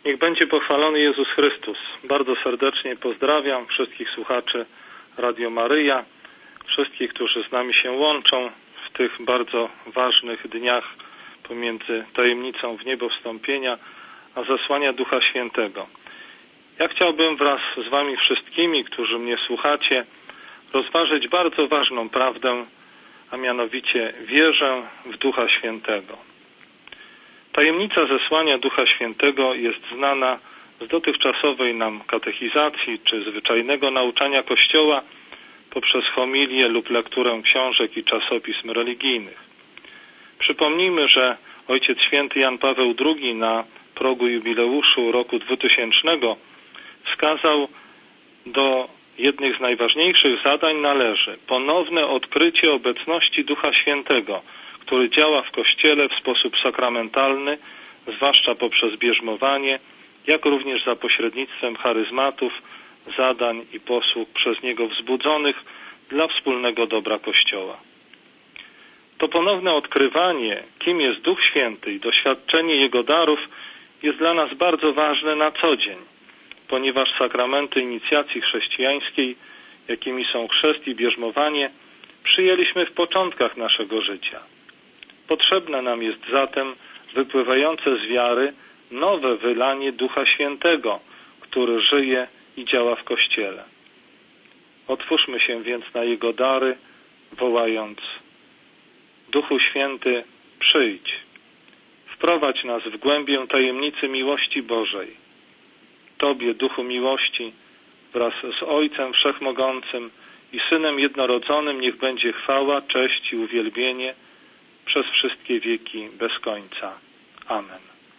Niech będzie pochwalony Jezus Chrystus. Bardzo serdecznie pozdrawiam wszystkich słuchaczy Radio Maryja, wszystkich, którzy z nami się łączą w tych bardzo ważnych dniach pomiędzy tajemnicą w niebo wstąpienia a zesłania Ducha Świętego. Ja chciałbym wraz z wami wszystkimi, którzy mnie słuchacie, rozważyć bardzo ważną prawdę, a mianowicie wierzę w Ducha Świętego. Tajemnica zesłania Ducha Świętego jest znana z dotychczasowej nam katechizacji czy zwyczajnego nauczania Kościoła poprzez homilię lub lekturę książek i czasopism religijnych. Przypomnijmy, że Ojciec Święty Jan Paweł II na progu jubileuszu roku 2000 wskazał, do jednych z najważniejszych zadań należy ponowne odkrycie obecności Ducha Świętego, który działa w Kościele w sposób sakramentalny, zwłaszcza poprzez bierzmowanie, jak również za pośrednictwem charyzmatów, zadań i posług przez Niego wzbudzonych dla wspólnego dobra Kościoła. To ponowne odkrywanie, kim jest Duch Święty i doświadczenie Jego darów jest dla nas bardzo ważne na co dzień, ponieważ sakramenty inicjacji chrześcijańskiej, jakimi są chrzest i bierzmowanie, przyjęliśmy w początkach naszego życia. Potrzebne nam jest zatem wypływające z wiary nowe wylanie Ducha Świętego, który żyje i działa w Kościele. Otwórzmy się więc na Jego dary, wołając: Duchu Święty, przyjdź, wprowadź nas w głębię tajemnicy miłości Bożej. Tobie, Duchu miłości, wraz z Ojcem Wszechmogącym i Synem Jednorodzonym niech będzie chwała, cześć i uwielbienie przez wszystkie wieki bez końca. Amen.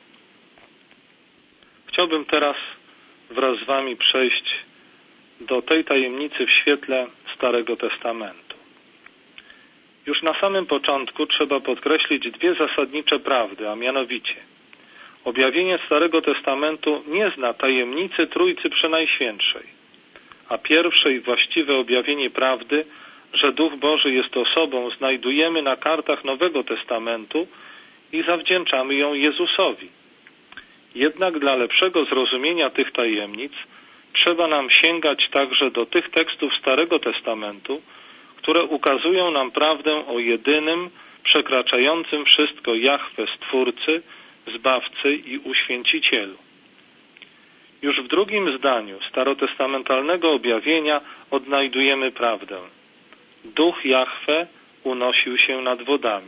Chciałbym teraz wraz z wami przejść do tej tajemnicy w świetle Starego Testamentu. Już na samym początku trzeba podkreślić dwie zasadnicze prawdy, a mianowicie objawienie Starego Testamentu nie zna tajemnicy Trójcy Przenajświętszej, a pierwsze i właściwe objawienie prawdy, że Duch Boży jest osobą, znajdujemy na kartach Nowego Testamentu i zawdzięczamy ją Jezusowi. Jednak dla lepszego zrozumienia tych tajemnic trzeba nam sięgać także do tych tekstów Starego Testamentu, które ukazują nam prawdę o jedynym, przekraczającym wszystko Jahwe Stwórcy, Zbawcy i Uświęcicielu. Już w drugim zdaniu starotestamentalnego objawienia odnajdujemy prawdę. Duch Jahwe unosił się nad wodami,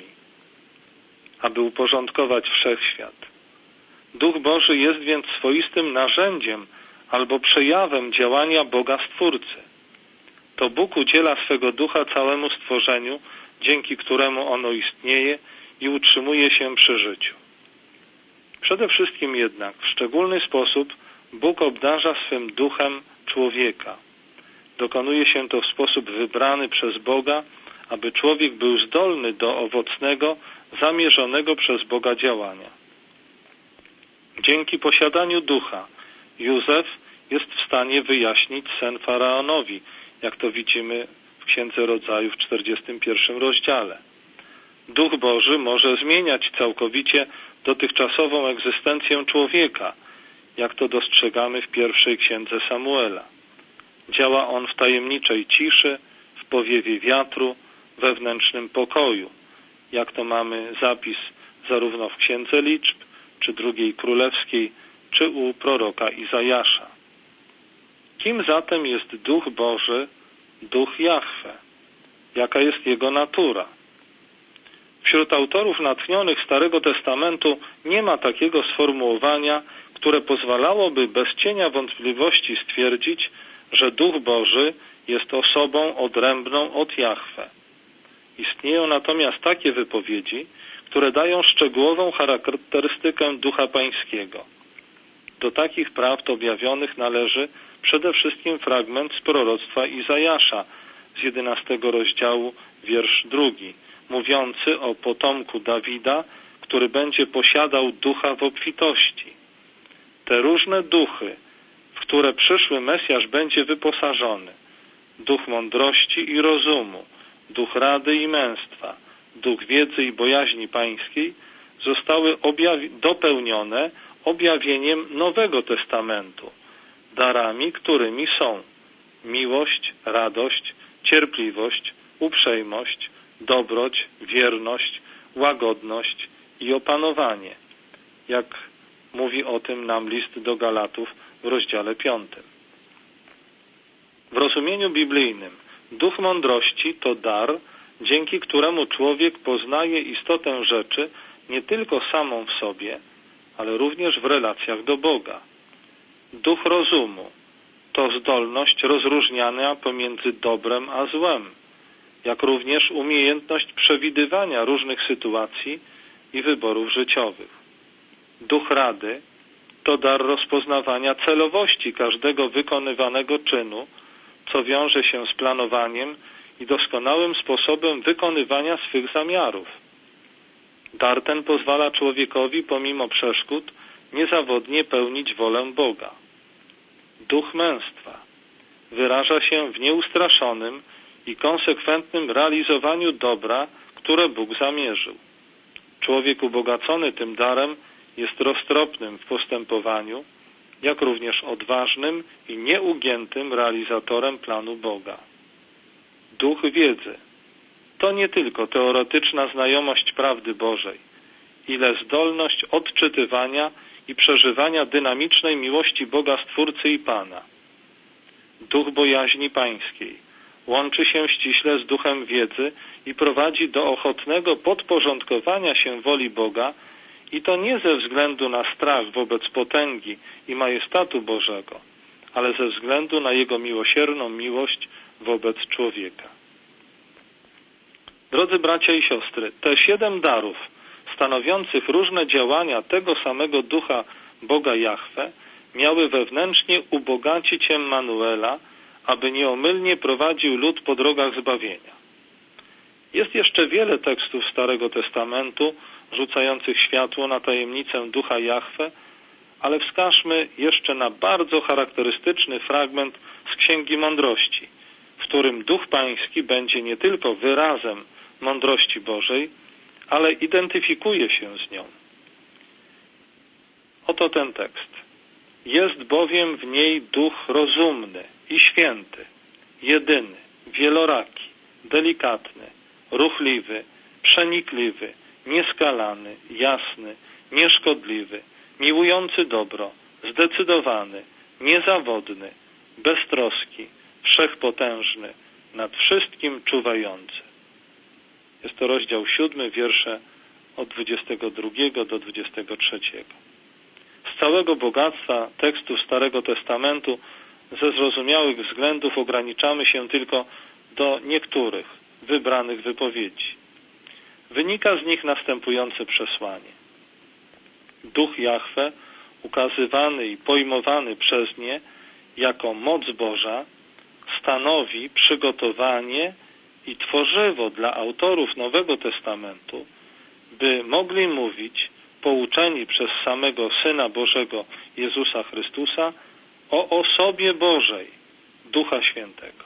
aby uporządkować wszechświat. Duch Boży jest więc swoistym narzędziem albo przejawem działania Boga Stwórcy. To Bóg udziela swego ducha całemu stworzeniu, dzięki któremu ono istnieje i utrzymuje się przy życiu. Przede wszystkim jednak w szczególny sposób Bóg obdarza swym duchem człowieka. Dokonuje się to w sposób wybrany przez Boga, aby człowiek był zdolny do owocnego, zamierzonego przez Boga działania. Dzięki posiadaniu ducha Józef jest w stanie wyjaśnić sen Faraonowi, jak to widzimy w Księdze Rodzaju w 41 rozdziale. Duch Boży może zmieniać całkowicie dotychczasową egzystencję człowieka, jak to dostrzegamy w pierwszej Księdze Samuela. Działa on w tajemniczej ciszy, w powiewie wiatru, wewnętrznym pokoju, jak to mamy zapis zarówno w Księdze Liczb, czy drugiej Królewskiej, czy u proroka Izajasza. Kim zatem jest Duch Boży, Duch Jahwe? Jaka jest jego natura? Wśród autorów natchnionych Starego Testamentu nie ma takiego sformułowania, które pozwalałoby bez cienia wątpliwości stwierdzić, że Duch Boży jest osobą odrębną od Jahwe. Istnieją natomiast takie wypowiedzi, które dają szczegółową charakterystykę Ducha Pańskiego. Do takich prawd objawionych należy przede wszystkim fragment z proroctwa Izajasza z 11 rozdziału, wiersz 2, mówiący o potomku Dawida, który będzie posiadał ducha w obfitości. Te różne duchy, w które przyszły Mesjasz będzie wyposażony, duch mądrości i rozumu, duch rady i męstwa, duch wiedzy i bojaźni pańskiej, zostały dopełnione objawieniem Nowego Testamentu, darami, którymi są miłość, radość, cierpliwość, uprzejmość, dobroć, wierność, łagodność i opanowanie, jak mówi o tym nam list do Galatów w rozdziale 5. W rozumieniu biblijnym duch mądrości to dar, dzięki któremu człowiek poznaje istotę rzeczy nie tylko samą w sobie, ale również w relacjach do Boga. Duch rozumu to zdolność rozróżniania pomiędzy dobrem a złem, jak również umiejętność przewidywania różnych sytuacji i wyborów życiowych. Duch rady to dar rozpoznawania celowości każdego wykonywanego czynu, co wiąże się z planowaniem i doskonałym sposobem wykonywania swych zamiarów. Dar ten pozwala człowiekowi pomimo przeszkód niezawodnie pełnić wolę Boga. Duch męstwa wyraża się w nieustraszonym i konsekwentnym realizowaniu dobra, które Bóg zamierzył. Człowiek ubogacony tym darem jest roztropnym w postępowaniu, jak również odważnym i nieugiętym realizatorem planu Boga. Duch wiedzy to nie tylko teoretyczna znajomość prawdy Bożej, ile zdolność odczytywania i przeżywania dynamicznej miłości Boga Stwórcy i Pana. Duch bojaźni pańskiej łączy się ściśle z duchem wiedzy i prowadzi do ochotnego podporządkowania się woli Boga, i to nie ze względu na strach wobec potęgi i majestatu Bożego, ale ze względu na Jego miłosierną miłość wobec człowieka. Drodzy bracia i siostry, te 7 darów stanowiących różne działania tego samego Ducha Boga Jahwe miały wewnętrznie ubogacić Emmanuela, aby nieomylnie prowadził lud po drogach zbawienia. Jest jeszcze wiele tekstów Starego Testamentu rzucających światło na tajemnicę Ducha Jahwe, ale wskażmy jeszcze na bardzo charakterystyczny fragment z Księgi Mądrości, w którym Duch Pański będzie nie tylko wyrazem mądrości Bożej, ale identyfikuje się z nią. Oto ten tekst. Jest bowiem w niej duch rozumny i święty, jedyny, wieloraki, delikatny, ruchliwy, przenikliwy, nieskalany, jasny, nieszkodliwy, miłujący dobro, zdecydowany, niezawodny, beztroski, wszechpotężny, nad wszystkim czuwający. Jest to rozdział 7, wiersze od 22 do 23. Z całego bogactwa tekstów Starego Testamentu ze zrozumiałych względów ograniczamy się tylko do niektórych wybranych wypowiedzi. Wynika z nich następujące przesłanie. Duch Jahwe, ukazywany i pojmowany przez nie jako moc Boża, stanowi przygotowanie i tworzywo dla autorów Nowego Testamentu, by mogli mówić, pouczeni przez samego Syna Bożego Jezusa Chrystusa, o osobie Bożej, Ducha Świętego.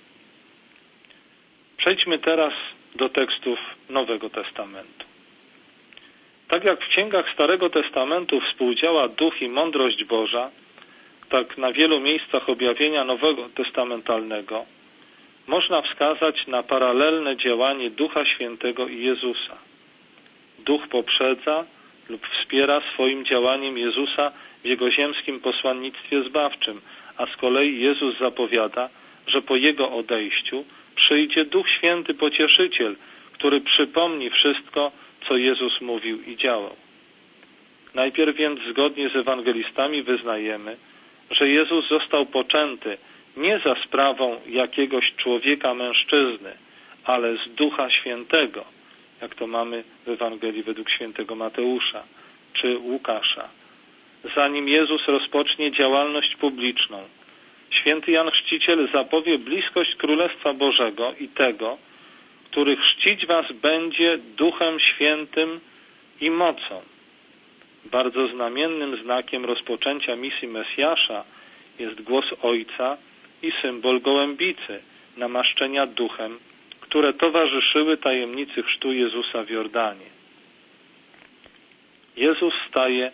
Przejdźmy teraz do tekstów Nowego Testamentu. Tak jak w księgach Starego Testamentu współdziała Duch i mądrość Boża, tak na wielu miejscach objawienia Nowego Testamentalnego można wskazać na paralelne działanie Ducha Świętego i Jezusa. Duch poprzedza lub wspiera swoim działaniem Jezusa w Jego ziemskim posłannictwie zbawczym, a z kolei Jezus zapowiada, że po Jego odejściu przyjdzie Duch Święty Pocieszyciel, który przypomni wszystko, co Jezus mówił i działał. Najpierw więc zgodnie z ewangelistami wyznajemy, że Jezus został poczęty nie za sprawą jakiegoś człowieka mężczyzny, ale z Ducha Świętego, jak to mamy w Ewangelii według świętego Mateusza czy Łukasza. Zanim Jezus rozpocznie działalność publiczną, święty Jan Chrzciciel zapowie bliskość Królestwa Bożego i tego, który chrzcić was będzie Duchem Świętym i mocą. Bardzo znamiennym znakiem rozpoczęcia misji Mesjasza jest głos Ojca i symbol gołębicy, namaszczenia duchem, które towarzyszyły tajemnicy chrztu Jezusa w Jordanie. Jezus staje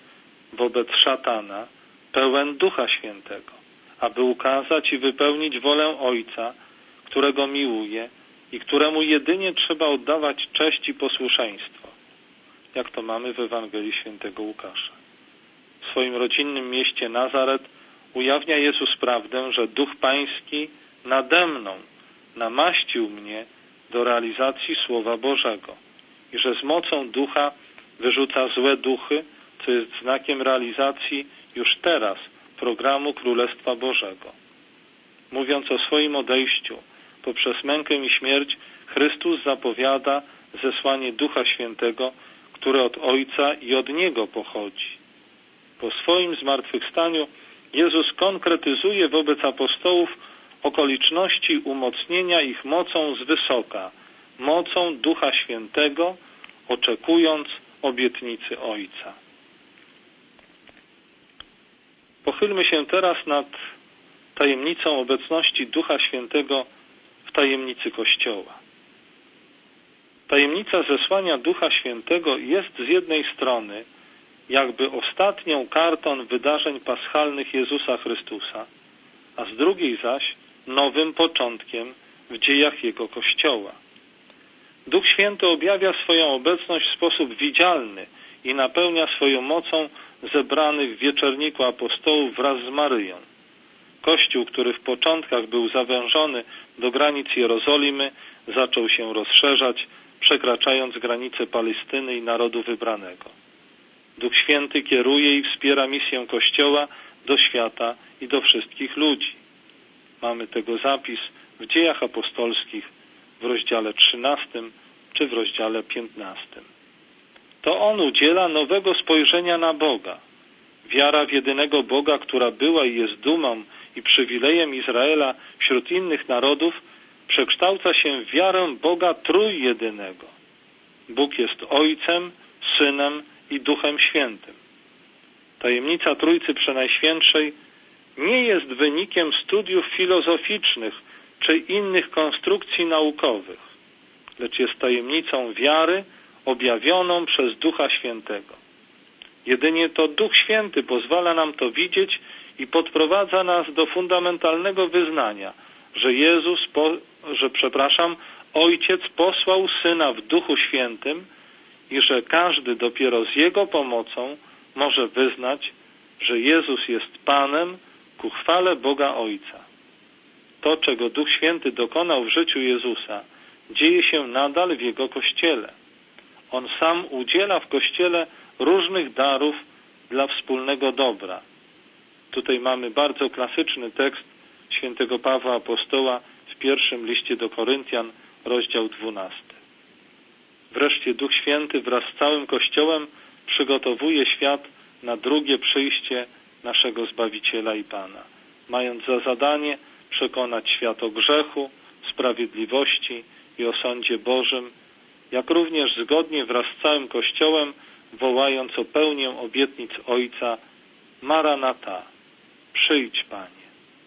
wobec szatana, pełen Ducha Świętego, aby ukazać i wypełnić wolę Ojca, którego miłuje i któremu jedynie trzeba oddawać cześć i posłuszeństwo, jak to mamy w Ewangelii Świętego Łukasza. W swoim rodzinnym mieście Nazaret ujawnia Jezus prawdę, że Duch Pański nade mną namaścił mnie do realizacji Słowa Bożego i że z mocą Ducha wyrzuca złe duchy, co jest znakiem realizacji już teraz programu Królestwa Bożego. Mówiąc o swoim odejściu poprzez mękę i śmierć, Chrystus zapowiada zesłanie Ducha Świętego, które od Ojca i od Niego pochodzi. Po swoim zmartwychwstaniu Jezus konkretyzuje wobec apostołów okoliczności umocnienia ich mocą z wysoka, mocą Ducha Świętego, oczekując obietnicy Ojca. Pochylmy się teraz nad tajemnicą obecności Ducha Świętego w tajemnicy Kościoła. Tajemnica zesłania Ducha Świętego jest z jednej strony jakby ostatnią kartą wydarzeń paschalnych Jezusa Chrystusa, a z drugiej zaś nowym początkiem w dziejach Jego Kościoła. Duch Święty objawia swoją obecność w sposób widzialny i napełnia swoją mocą zebranych w wieczorniku apostołów wraz z Maryją. Kościół, który w początkach był zawężony do granic Jerozolimy, zaczął się rozszerzać, przekraczając granice Palestyny i narodu wybranego. Duch Święty kieruje i wspiera misję Kościoła do świata i do wszystkich ludzi. Mamy tego zapis w Dziejach Apostolskich w rozdziale 13 czy w rozdziale 15. To On udziela nowego spojrzenia na Boga. Wiara w jedynego Boga, która była i jest dumą i przywilejem Izraela wśród innych narodów, przekształca się w wiarę Boga trójjedynego. Bóg jest Ojcem, Synem i Duchem Świętym. Tajemnica Trójcy Przenajświętszej nie jest wynikiem studiów filozoficznych czy innych konstrukcji naukowych, lecz jest tajemnicą wiary objawioną przez Ducha Świętego. Jedynie to Duch Święty pozwala nam to widzieć i podprowadza nas do fundamentalnego wyznania, że Ojciec posłał Syna w Duchu Świętym i że każdy dopiero z Jego pomocą może wyznać, że Jezus jest Panem ku chwale Boga Ojca. To, czego Duch Święty dokonał w życiu Jezusa, dzieje się nadal w Jego Kościele. On sam udziela w Kościele różnych darów dla wspólnego dobra. Tutaj mamy bardzo klasyczny tekst świętego Pawła Apostoła w pierwszym liście do Koryntian, rozdział 12. Wreszcie Duch Święty wraz z całym Kościołem przygotowuje świat na drugie przyjście naszego Zbawiciela i Pana, mając za zadanie przekonać świat o grzechu, sprawiedliwości i o sądzie Bożym, jak również zgodnie wraz z całym Kościołem wołając o pełnię obietnic Ojca: Maranata, przyjdź Panie.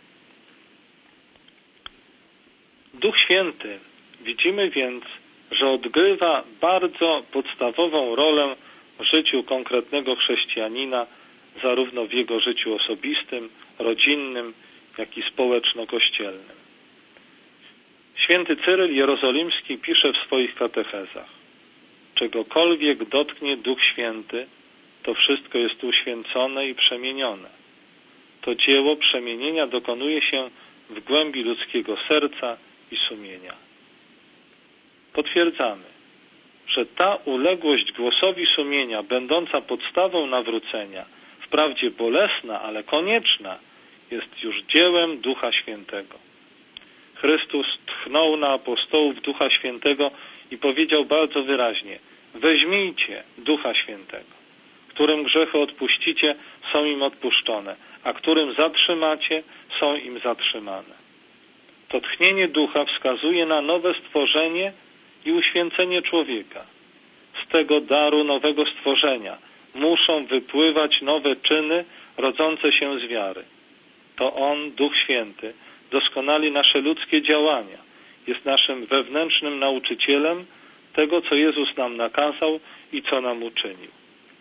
Duch Święty, widzimy więc, że odgrywa bardzo podstawową rolę w życiu konkretnego chrześcijanina, zarówno w jego życiu osobistym, rodzinnym, jak i społeczno-kościelnym. Święty Cyryl Jerozolimski pisze w swoich katechezach: czegokolwiek dotknie Duch Święty, to wszystko jest uświęcone i przemienione. To dzieło przemienienia dokonuje się w głębi ludzkiego serca i sumienia. Potwierdzamy, że ta uległość głosowi sumienia, będąca podstawą nawrócenia, wprawdzie bolesna, ale konieczna, jest już dziełem Ducha Świętego. Chrystus tchnął na apostołów Ducha Świętego i powiedział bardzo wyraźnie: weźmijcie Ducha Świętego. Którym grzechy odpuścicie, są im odpuszczone, a którym zatrzymacie, są im zatrzymane. To tchnienie Ducha wskazuje na nowe stworzenie i uświęcenie człowieka. Z tego daru nowego stworzenia muszą wypływać nowe czyny rodzące się z wiary. To On, Duch Święty, doskonali nasze ludzkie działania. Jest naszym wewnętrznym nauczycielem tego, co Jezus nam nakazał i co nam uczynił.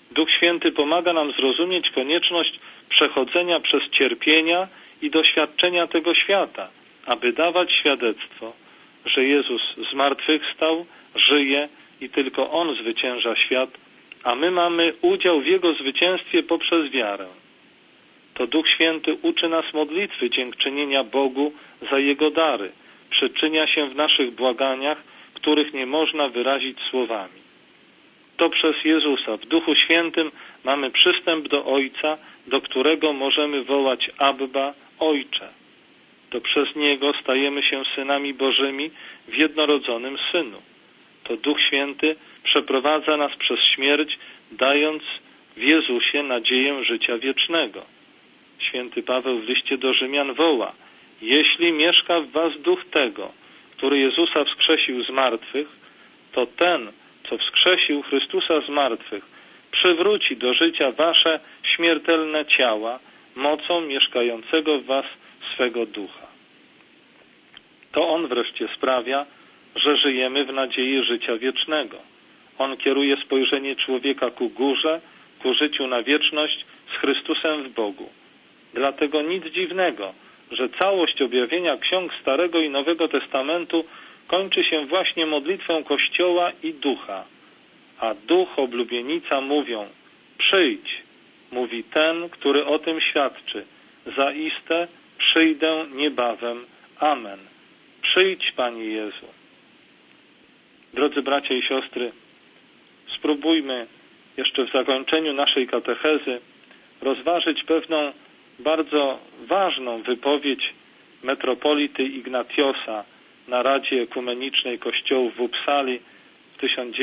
Duch Święty pomaga nam zrozumieć konieczność przechodzenia przez cierpienia i doświadczenia tego świata, aby dawać świadectwo, że Jezus zmartwychwstał, żyje i tylko On zwycięża świat, a my mamy udział w Jego zwycięstwie poprzez wiarę. To Duch Święty uczy nas modlitwy dziękczynienia Bogu za Jego dary, przyczynia się w naszych błaganiach, których nie można wyrazić słowami. To przez Jezusa w Duchu Świętym mamy przystęp do Ojca, do którego możemy wołać Abba, Ojcze. To przez Niego stajemy się synami Bożymi w jednorodzonym Synu. To Duch Święty przeprowadza nas przez śmierć, dając w Jezusie nadzieję życia wiecznego. Święty Paweł w liście do Rzymian woła: jeśli mieszka w was Duch tego, który Jezusa wskrzesił z martwych, to ten, co wskrzesił Chrystusa z martwych, przywróci do życia wasze śmiertelne ciała mocą mieszkającego w was swego Ducha. To On wreszcie sprawia, że żyjemy w nadziei życia wiecznego. On kieruje spojrzenie człowieka ku górze, ku życiu na wieczność z Chrystusem w Bogu. Dlatego nic dziwnego, że całość objawienia ksiąg Starego i Nowego Testamentu kończy się właśnie modlitwą Kościoła i Ducha. A Duch, oblubienica mówią: przyjdź, mówi ten, który o tym świadczy. Zaiste przyjdę niebawem. Amen. Przyjdź, Panie Jezu. Drodzy bracia i siostry, spróbujmy jeszcze w zakończeniu naszej katechezy rozważyć pewną bardzo ważną wypowiedź metropolity Ignatiosa na Radzie Ekumenicznej Kościołów w Uppsali w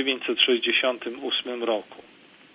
1968 roku.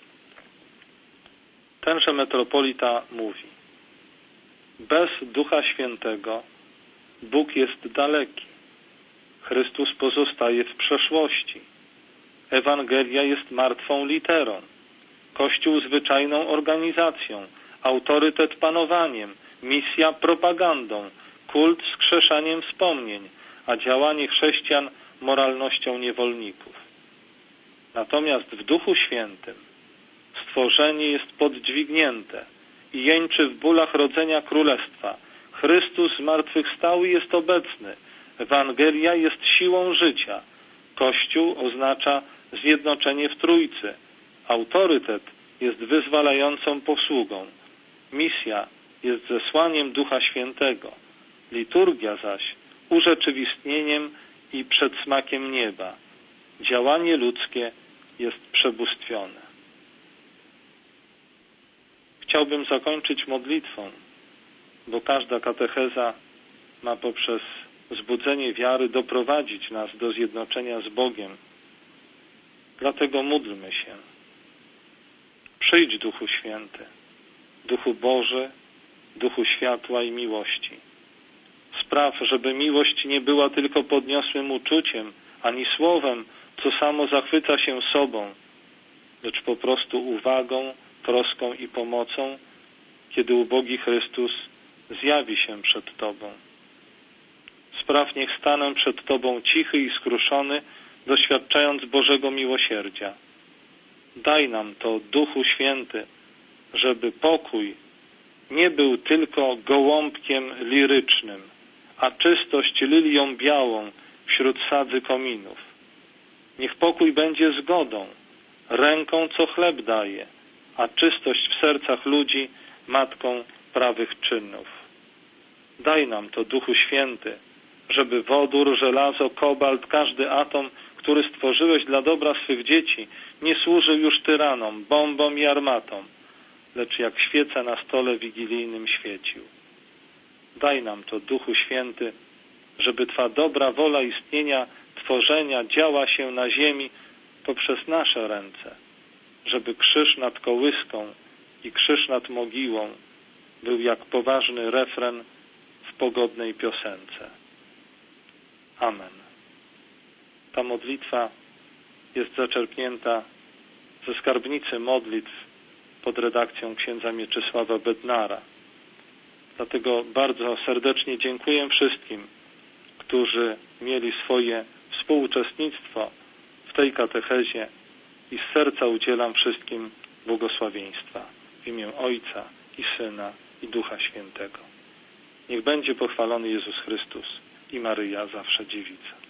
Tenże metropolita mówi: bez Ducha Świętego Bóg jest daleki. Chrystus pozostaje w przeszłości. Ewangelia jest martwą literą. Kościół zwyczajną organizacją, autorytet panowaniem, misja propagandą, kult wskrzeszaniem wspomnień, a działanie chrześcijan moralnością niewolników. Natomiast w Duchu Świętym stworzenie jest poddźwignięte i jęczy w bólach rodzenia królestwa. Chrystus zmartwychwstały jest obecny. Ewangelia jest siłą życia. Kościół oznacza zjednoczenie w Trójcy. Autorytet jest wyzwalającą posługą. Misja jest zesłaniem Ducha Świętego. Liturgia zaś urzeczywistnieniem i przedsmakiem nieba. Działanie ludzkie jest przebóstwione. Chciałbym zakończyć modlitwą, bo każda katecheza ma poprzez wzbudzenie wiary doprowadzić nas do zjednoczenia z Bogiem. Dlatego módlmy się. Przyjdź, Duchu Święty, Duchu Boży, Duchu światła i miłości. Spraw, żeby miłość nie była tylko podniosłym uczuciem, ani słowem, co samo zachwyca się sobą, lecz po prostu uwagą, troską i pomocą, kiedy ubogi Chrystus zjawi się przed Tobą. Spraw, niech stanę przed Tobą cichy i skruszony, doświadczając Bożego miłosierdzia. Daj nam to, Duchu Święty, żeby pokój nie był tylko gołąbkiem lirycznym, a czystość lilią białą wśród sadzy kominów. Niech pokój będzie zgodą, ręką, co chleb daje, a czystość w sercach ludzi matką prawych czynów. Daj nam to, Duchu Święty, żeby wodór, żelazo, kobalt, każdy atom, który stworzyłeś dla dobra swych dzieci, nie służył już tyranom, bombom i armatom, lecz jak świeca na stole wigilijnym świecił. Daj nam to, Duchu Święty, żeby Twa dobra wola istnienia, tworzenia działa się na ziemi poprzez nasze ręce, żeby krzyż nad kołyską i krzyż nad mogiłą był jak poważny refren w pogodnej piosence. Amen. Ta modlitwa jest zaczerpnięta ze skarbnicy modlitw pod redakcją księdza Mieczysława Bednara. Dlatego bardzo serdecznie dziękuję wszystkim, którzy mieli swoje współuczestnictwo w tej katechezie i z serca udzielam wszystkim błogosławieństwa w imię Ojca i Syna i Ducha Świętego. Niech będzie pochwalony Jezus Chrystus i Maryja zawsze Dziewica.